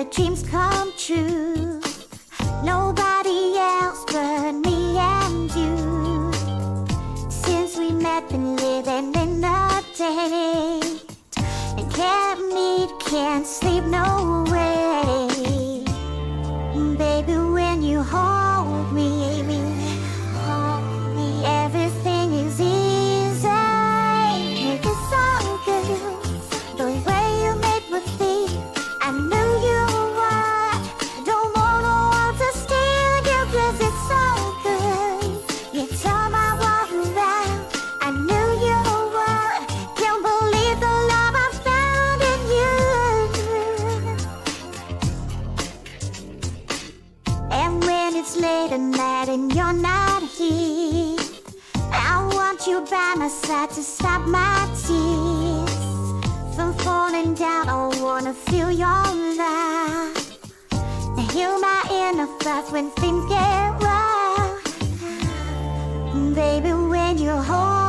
the dreams come true. Nobody else but me and you. Since we met, been living in the day. And can't meet, can't sleep, no way. Baby, when you hold me, everything is easy. It's so good, the way you made me feel. I knew you were. Don't wanna want to steal you, 'cause it's so good. You turn my world around. I knew you were. Can't believe the love I found in you. And when it's late at night and you're not here, I want you by my side to stop my tears from falling down. I wanna feel your love and heal my inner thoughts when things get rough. Baby, when you hold